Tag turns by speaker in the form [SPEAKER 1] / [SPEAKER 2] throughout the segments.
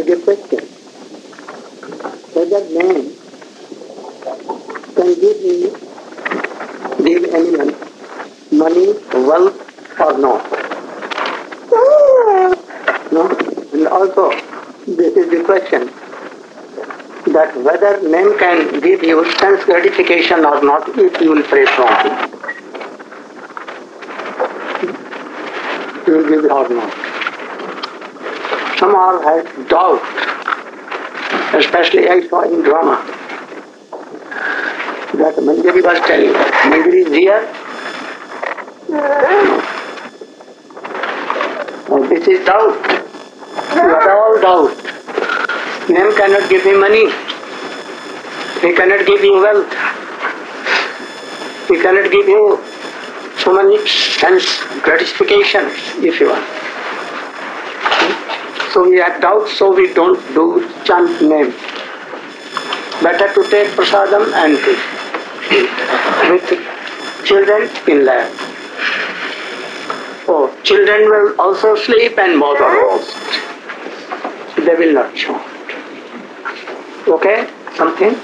[SPEAKER 1] is a question whether man can give anyone money, wealth or not. No? And also, this is the question that whether man can give you sense gratification or not if you will pray from him. You will give it or not. Some all had doubt, especially I saw in drama, that Manjari was telling, Manjari is here. Oh, this is doubt. You are all doubt. Man cannot give me money. He cannot give you wealth. He cannot give you so many sense gratification if you want. So we have doubt, so we don't do chant name. Better to take prasadam and with children in lap. Oh, children will also sleep and mother also. They will not chant. Okay? Something?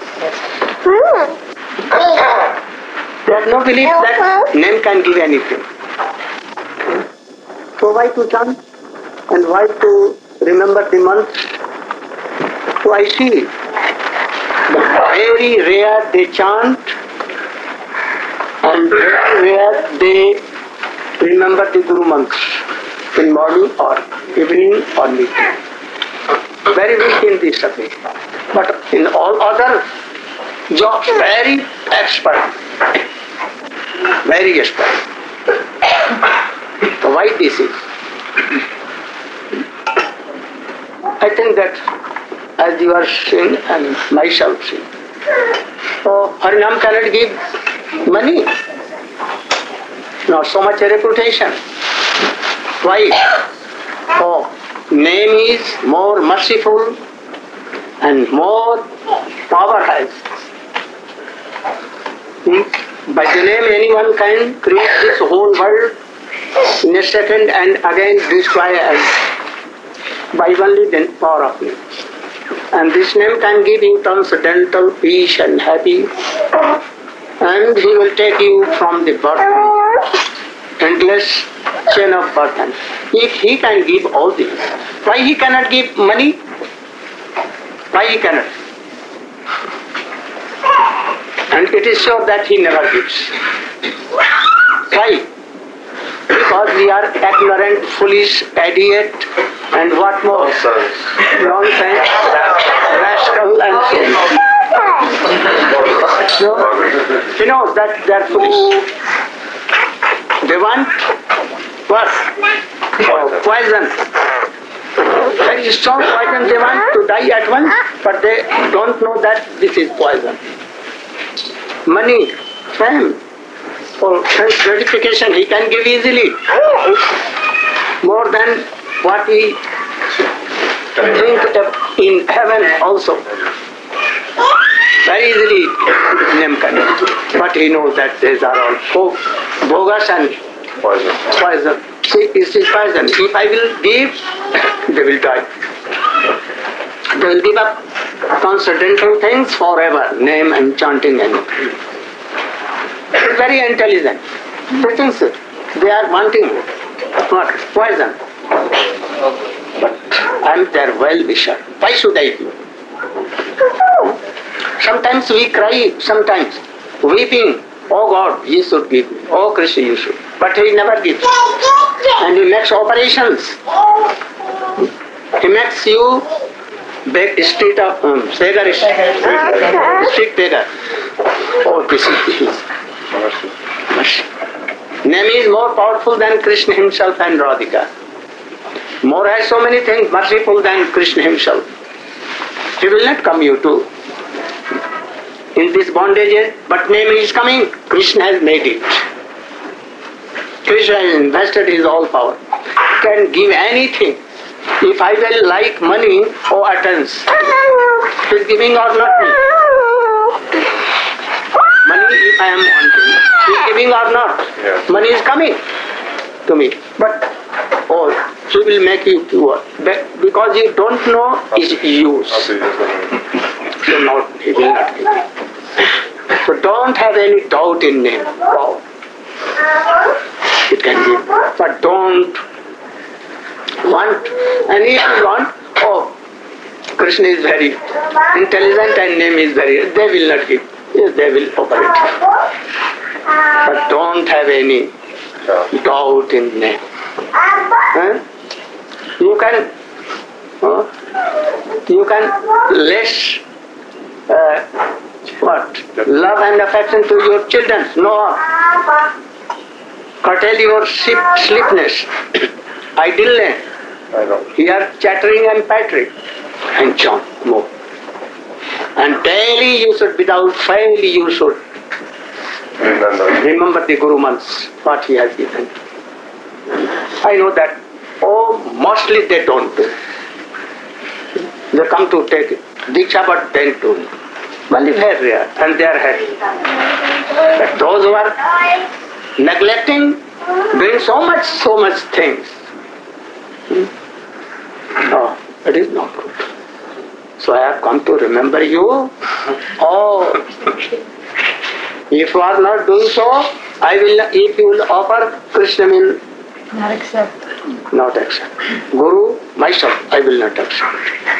[SPEAKER 1] They have no belief that name can give anything. So why to chant? And why to remember the month? So I see very rare they chant and very rare they remember the Guru months in morning or evening or midday. Very weak in this subject. But in all other jobs, very expert. Very expert. So why this is? I think that as you are seeing and myself seeing, so Harinam cannot give money, not so much a reputation. Why? Oh, name is more merciful and more power has. By the name anyone can create this whole world in a second and again destroy us by only the power of name. And this name can give you transcendental peace and happy, and he will take you from the birth, endless chain of birth. And if he can give all this, why he cannot give money? Why he cannot? And it is sure that he never gives. Why? Because we are ignorant, foolish, idiot, and what more? Nonsense, rascal, and so. You know that they are foolish. They want what? Poison. Very strong poison. They want to die at once, but they don't know that this is poison. Money, fame, for sense gratification he can give easily. More than what he think in heaven also. Very easily name can. But he knows that these are all bogus and poison. See, this is poison. If I will give, they will die. They will give up transcendental things forever, name and chanting and very intelligent. They think so. They are wanting what? Poison. But I am their well-wisher. Why should I give? Sometimes we cry, sometimes weeping. Oh God, you should give. Oh Krishna, you should. But he never gives. And he makes operations. He makes you street beggar. Oh, this is mercy. Name is more powerful than Krishna himself and Radhika. More has so many things merciful than Krishna himself. He will not come you to in this bondage, but name is coming. Krishna has made it. Krishna has invested his all power. Can give anything. If I will like money, oh attends. He is giving or not me? Money if I am wanting. He is giving or not? Yes. Money is coming to me. But oh, he will make you pure. Because you don't know his use. So he will not give you. So don't have any doubt in him. Wow. It can give. But don't want. And if you want, oh, Krishna is very intelligent and name is very, they will not give. Yes, they will operate. But don't have any doubt in name. You can less love and affection to your children. No. Curtail your sleepness, idleness. Here chattering and pattering, and chant more. And daily you should, without fail, you should remember the Guru Mantras, what he has given. I know that, mostly they don't do. They come to take Diksha, but then do. Only very rare, and they are happy. But those who are neglecting, doing so much things, no, it is not good. So I have come to remember you. If you are not doing so, I will. If you will offer, Krishna will
[SPEAKER 2] not accept.
[SPEAKER 1] Not accept. Guru, myself, I will not accept.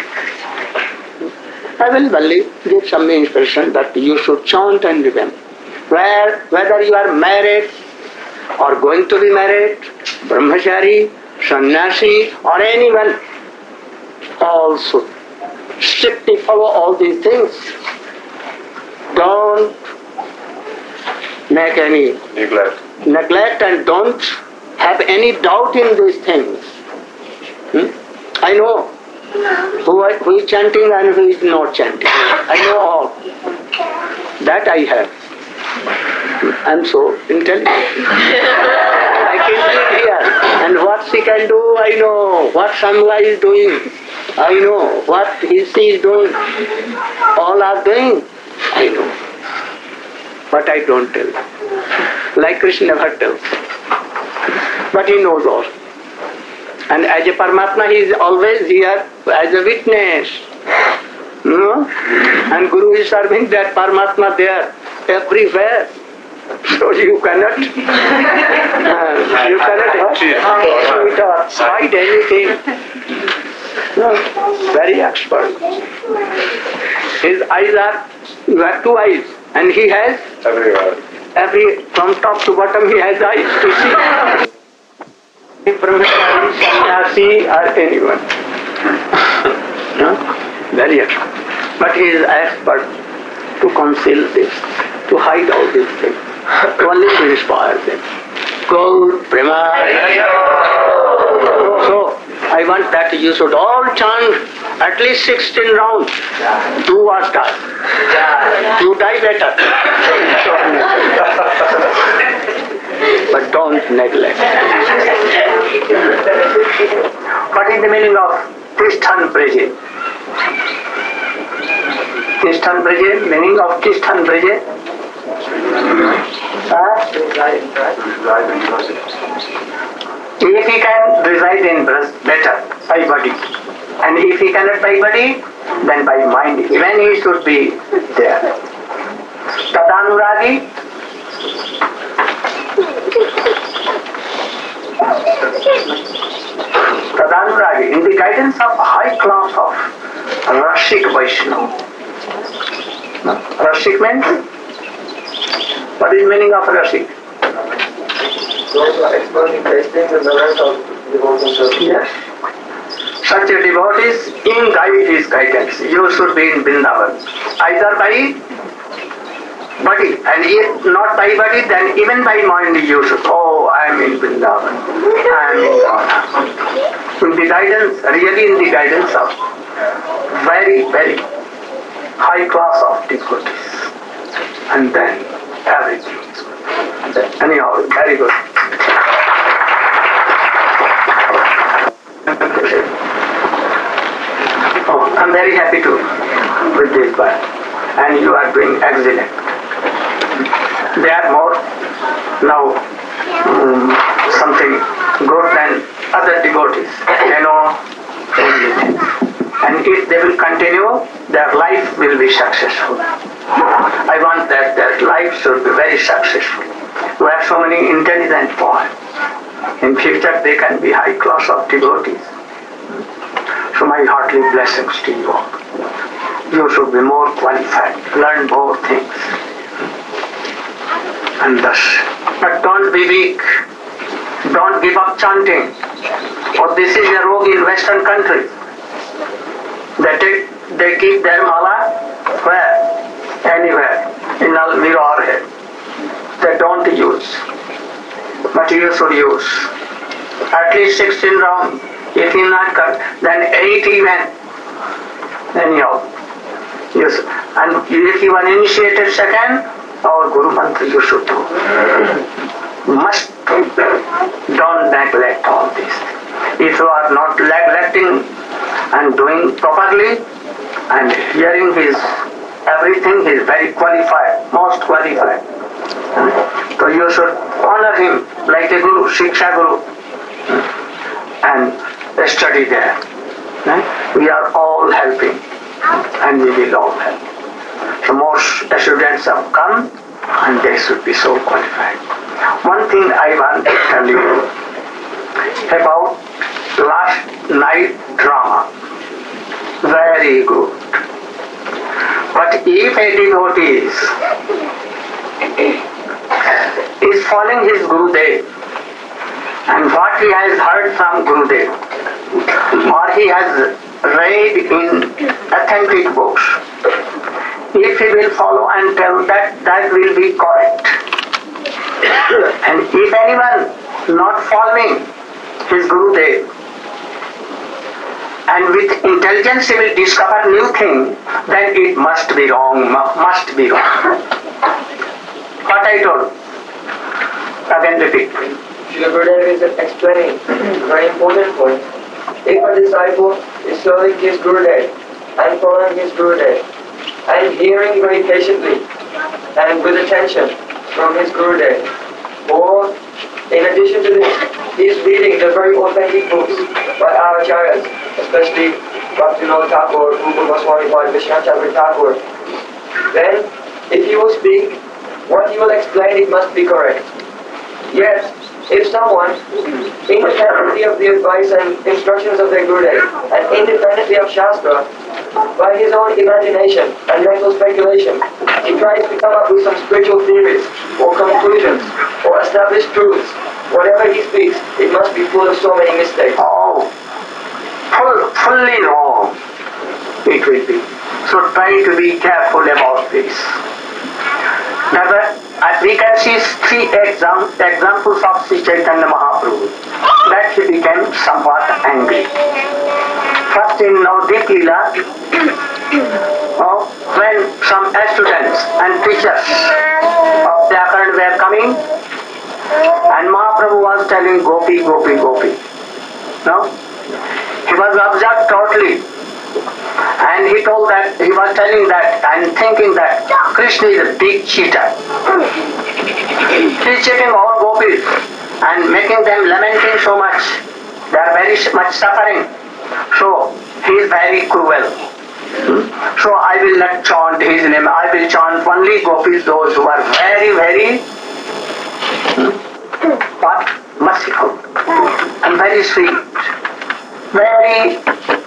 [SPEAKER 1] I will only give some inspiration that you should chant and remember. Whether you are married or going to be married, brahmachari, sannyasi, or anyone, all should strictly follow all these things. Don't make any neglect and don't have any doubt in these things. I know who is chanting and who is not chanting. I know all. That I have. I am so intelligent. I can sit here, and what she can do, I know. What Samla is doing, I know. What she is doing, all are doing, I know. But I don't tell. Like Krishna never tells. But he knows all. And as a Paramatma, he is always here as a witness. No? And Guru is serving that Paramatma there, everywhere. So you cannot hide anything. No, very expert. His eyes are, you have two eyes, and he has from top to bottom he has eyes to see. Brahmachari, sannyasi, or anyone. No? Very expert. But he is expert to conceal this, to hide all these things, only to inspire them. Gaur Premanand. So, I want that you should all chant at least 16 rounds. Do or die. You die better. But don't neglect. What is the meaning of Tishthan Praje? Tishthan Praje, meaning of Tishthan Praje? If he can reside in breast, better, by body. And if he cannot by body, then by mind. Even he should be there. Tadanuragi. Tadanuragi, in the guidance of high class of Rashik Vaishnava. Rashik means? What is meaning of Rashik?
[SPEAKER 3] Those who are expert in tasting the knowledge of devotees.
[SPEAKER 1] Yes. Such a devotees in his guidance. You should be in Vrindavan. Either by body, and if not by body, then even by mind you should. I am in Vrindavan. I am in Ghana. In the guidance, really in the guidance of very, very high class of devotees. And then everything is good. Anyhow, very good. I'm very happy to with this part, and you are doing excellent. They are more now something good than other devotees. They know everything. And if they will continue, their life will be successful. I want that their life should be very successful. We have so many intelligent boys. In future they can be high class of devotees. So my heartily blessings to you all. You should be more qualified, learn more things. And thus, but don't be weak. Don't give up chanting. For this is a rogue in Western countries. They keep their mala where? Anywhere. In Almira or here. They don't use. But you should use. At least 16 rounds. If you not cut, then 8 even. Anyhow. Yes. And if you are initiated second, our Guru Mantra you should do. Must don't neglect all this. If you are not neglecting and doing properly and hearing his everything, he is very qualified, most qualified. So you should honor him like a Guru, Shiksha Guru, and study there. We are all helping and we will all help. So more students have come and they should be so qualified. One thing I want to tell you about last night drama. Very good. But if a devotee is following his Gurudev and what he has heard from Gurudev or he has read in authentic books, if he will follow and tell that, that will be correct. And if anyone not following his Gurudev and with intelligence he will discover new thing, then it must be wrong, must be wrong. What I told, again repeat.
[SPEAKER 3] Srila Gurudev is explaining a very important point. If a disciple is serving his Gurudev and following his Gurudev and hearing very patiently and with attention from his Gurudev, or in addition to this, he is reading the very authentic books by our acharyas, especially Bhaktivinoda Thakur, Rupa Goswami Pad, Vishwanath Thakur, then if he will speak, what he will explain, it must be correct. Yet, if someone, independently of the advice and instructions of their Gurudev, and independently of Shastra, by his own imagination and mental speculation, he tries to come up with some spiritual theories, or conclusions, or established truths, whatever he speaks, it must be full of so many mistakes.
[SPEAKER 1] Oh, fully wrong it will be. So try to be careful about this. Never, we can see 3 examples of Sri Chaitanya Mahaprabhu that he became somewhat angry. First in Navadvip Leela, when some students and teachers of Vyakaran were coming and Mahaprabhu was telling Gopi, Gopi, Gopi. No? He was observed totally. And he told that, he was telling that and thinking that Krishna is a big cheater. He is cheating all gopis and making them lamenting so much. They are very much suffering. So he is very cruel. So I will not chant his name. I will chant only gopis, those who are very, very merciful and very sweet. Very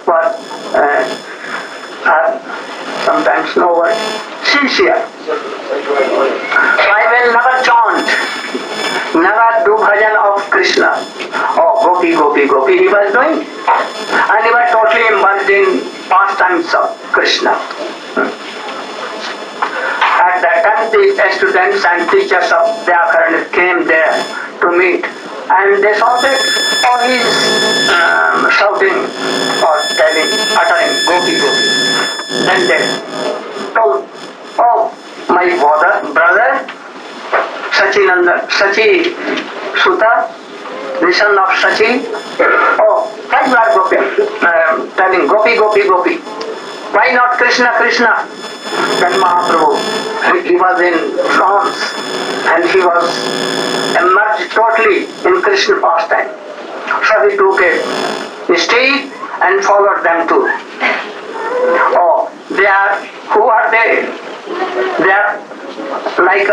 [SPEAKER 1] sometimes no word, sincere. So I will never chant, never do bhajan of Krishna. Oh, Gopi, Gopi, Gopi he was doing. And he was totally immersed in pastimes of Krishna. At that time the students and teachers of Vyakaran came there to meet. And they saw that he is shouting or uttering Gopi, Gopi. Then they told, oh, my brother, Sachi Suta, the son of Sachi, oh, why you are Gopi? Telling Gopi, Gopi, Gopi. Why not Krishna, Krishna? Then Mahaprabhu, he was in trance and he was immersed totally in Krishna pastime. So he took a stick and followed them too. Oh, who are they? They are like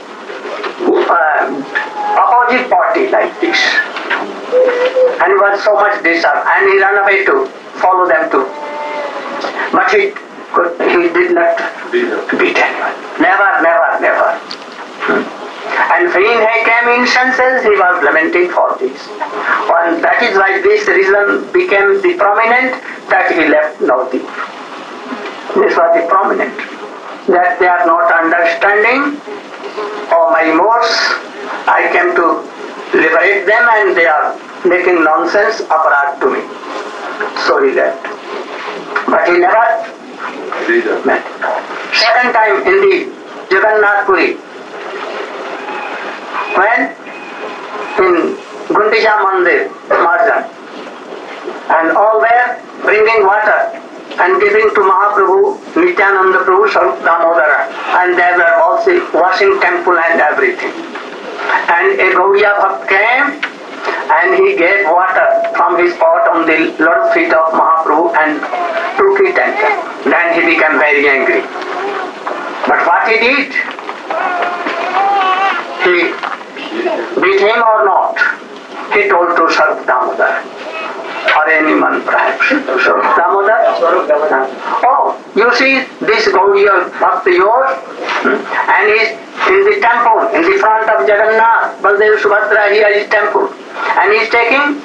[SPEAKER 1] opposite party like this. And he was so much disturbed and he ran away to follow them too. But he did not beat anyone. Never. And when he came in senses, he was lamenting for this. And that is why this reason became the prominent that he left Navadvip. This was the prominent. That they are not understanding all my modes. I came to liberate them and they are making nonsense aparat to me. So he left. But he never met. Second time in the Jagannath Puri, when in Gundicha Mandir, Marjan, and all were bringing water and giving to Mahaprabhu, Nityananda Prabhu, Sarup Damodara, and they were also washing temple and everything. And a Gaudiya Bhakt came and he gave water from his pot on the Lord's feet of Mahaprabhu and took it and then he became very angry. But what he did? He beat him or not? He told to Sarup Damodar or anyone perhaps. Sarup Damodar? Oh, you see this Gaudiya Bhakt yours? And he's in the temple, in the front of Jagannath, Baldev Subhadra, here is temple. And he's taking.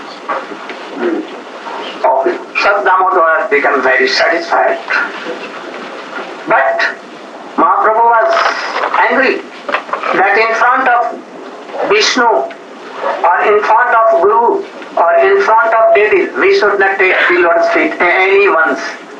[SPEAKER 1] Oh, Sarup Damodar has become very satisfied. But Mahaprabhu was angry that in front of Vishnu or in front of Guru or in front of Devi, we should not take the Lord's feet, anyone's.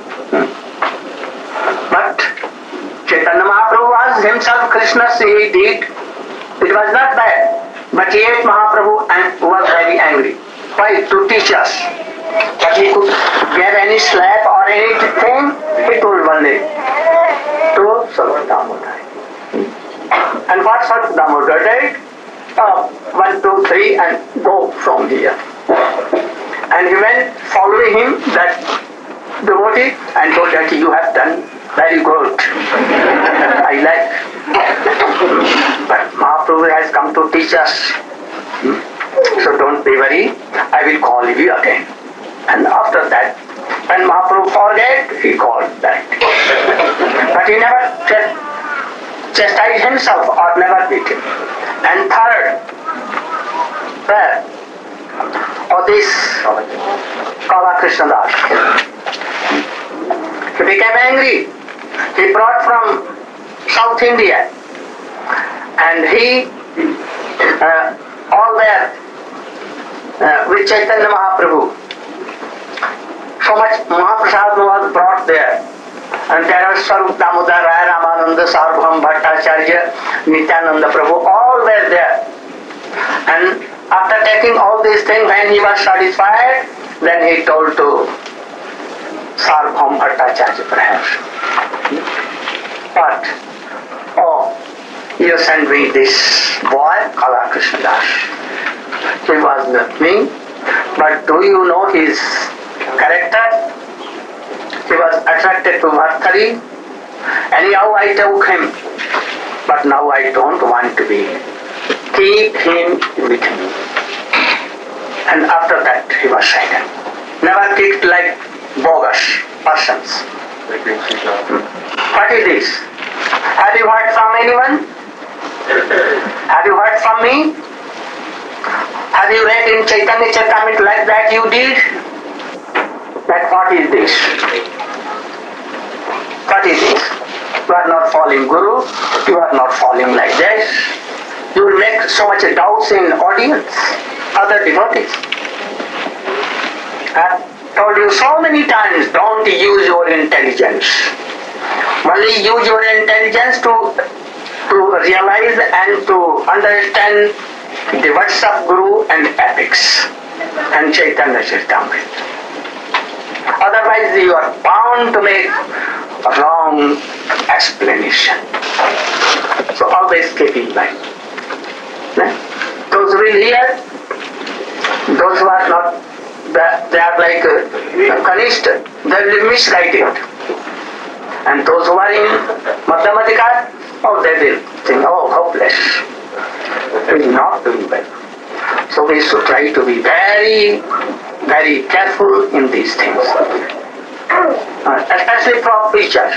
[SPEAKER 1] But Chaitanya Mahaprabhu was himself Krishna's, he did. It was not bad. But yet Mahaprabhu was very angry. Why? To teach us. But he could get any slap or anything, he told one day to Sarup Damodar. And what Sarup Damodar did? 1, 2, 3 and go from here. And he went following him, that devotee, and told that you have done very good. I like. But Mahaprabhu has come to teach us. So don't be worried, I will call you again. And after that, when Mahaprabhu forget, he called back. But he never chastised himself or never beat him. And third, prayer of this Kala Krishna Das. He became angry. He brought from South India and he all there with Chaitanya Mahaprabhu. So much Mahaprasad was brought there. And there are Sarup Damodar, Raya Ramananda, Sarvabhauma Bhattacharya, Nityananda Prabhu, all were there. And after taking all these things, when he was satisfied, then he told to Sarvabhauma Bhattacharya perhaps. But, oh, you send me this boy, Kala Krishna Das. He was with me, but do you know his character? He was attracted to Vartari. Anyhow, I took him, but now I don't want to be. Keep him with me. And after that, he was silent. Never kicked like bogus persons. What is this? Have you heard from anyone? Have you heard from me? Have you read in Chaitanya Charitamrita like that you did? That what is this? What is this? You are not following Guru, you are not following like this. You will make so much doubts in audience, other devotees. I have told you so many times, don't use your intelligence. Only use your intelligence to realize and to understand the words of Guru and epics and Chaitanya Charitamrita. Otherwise you are bound to make a wrong explanation. So always keep in mind. Those who will hear, those who they are like Kanishta, they will be misguided. And those who are in Madhyamadika, oh, they will think, oh, hopeless. It is not doing well. So we should try to be very, very careful in these things. Especially for preachers.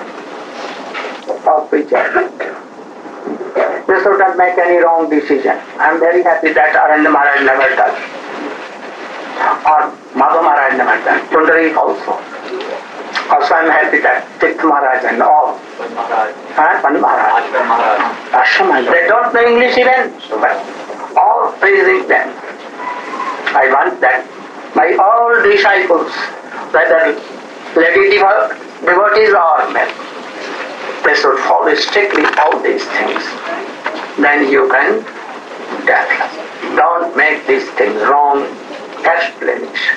[SPEAKER 1] They should not make any wrong decision. I am very happy that Aranya Maharaj never does. Or Madhav Maharaj never done. Pundarik also. Also I am happy that Tirth Maharaj and all. Pandit Maharaj. Ashram. They don't know English even, but all praising them. I want that my all disciples, whether lady devotees or men, they should follow strictly all these things. Then you can develop. Don't make these things wrong explanation.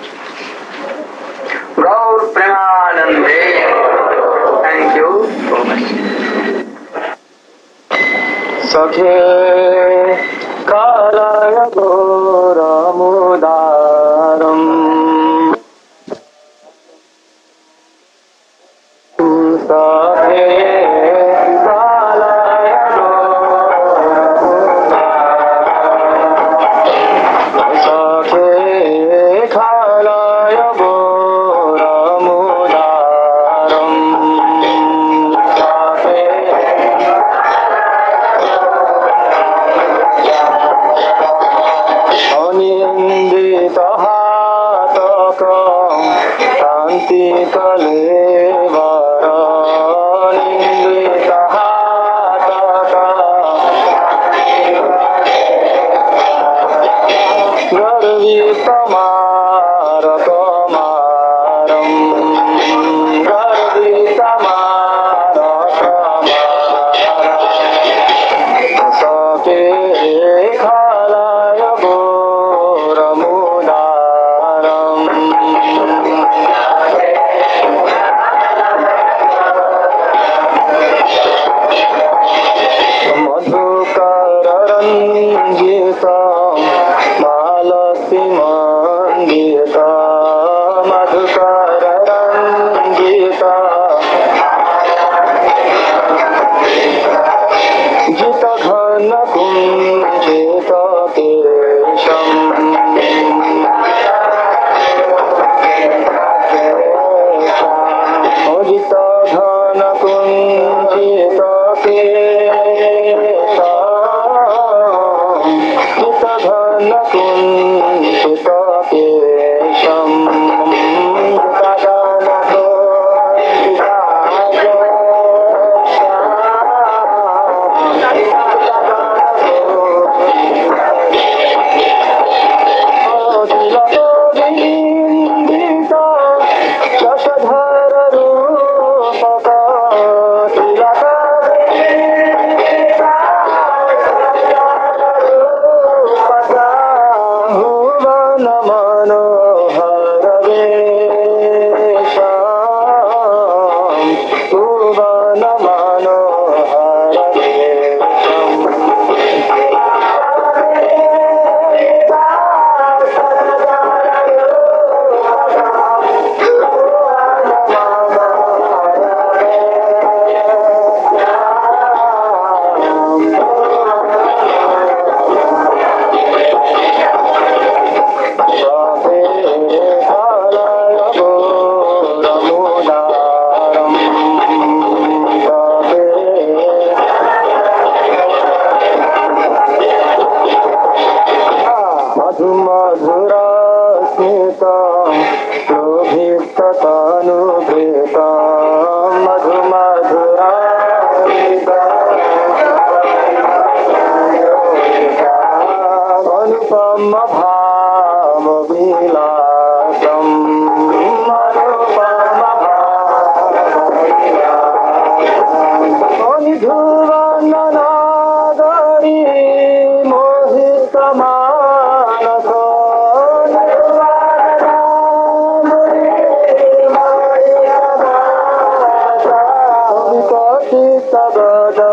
[SPEAKER 1] Gaur Premanande. Thank you so much.
[SPEAKER 3] Sakhe Kalaya Gora Mudaram Sakhe Kalaya Gora Mudaram Tanti Kalevara Nindita Hataka Garvita Marakamaram Garvita Marakamaram Sake Khalaya Gora Mudaram Madhukararangita Malasi Mangita Madhukararangita Jita Ghana Kunjita Kesham Jita Ghana Kunjita Kesham Jita Ghana Kunjita Kesham Jita Ghana Kunjita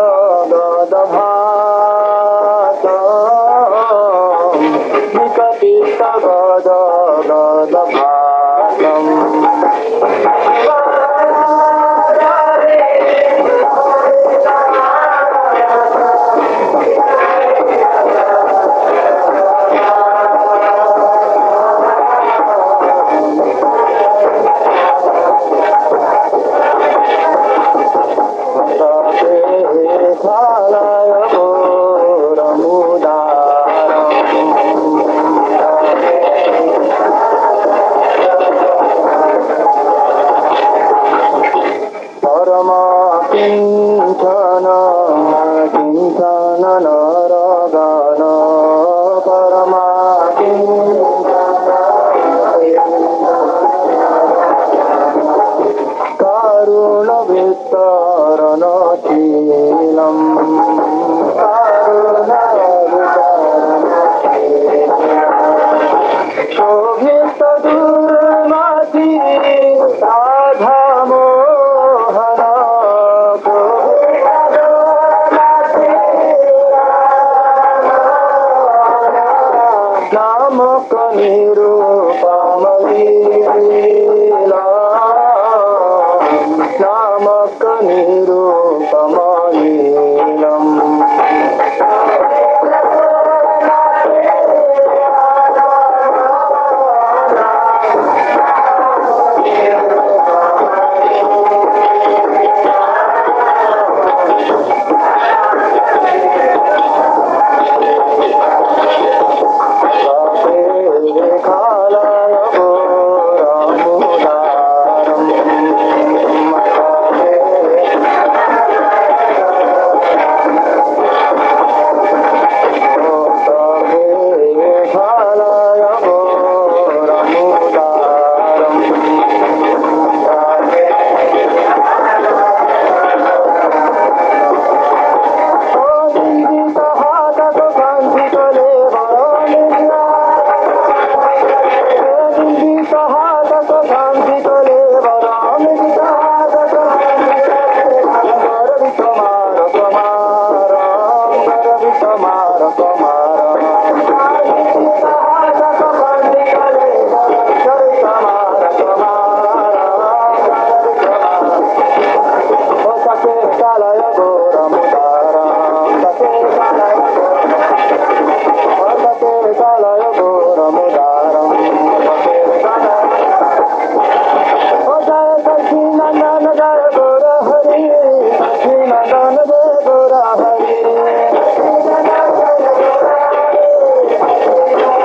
[SPEAKER 3] Because
[SPEAKER 2] नामक निरूपमयी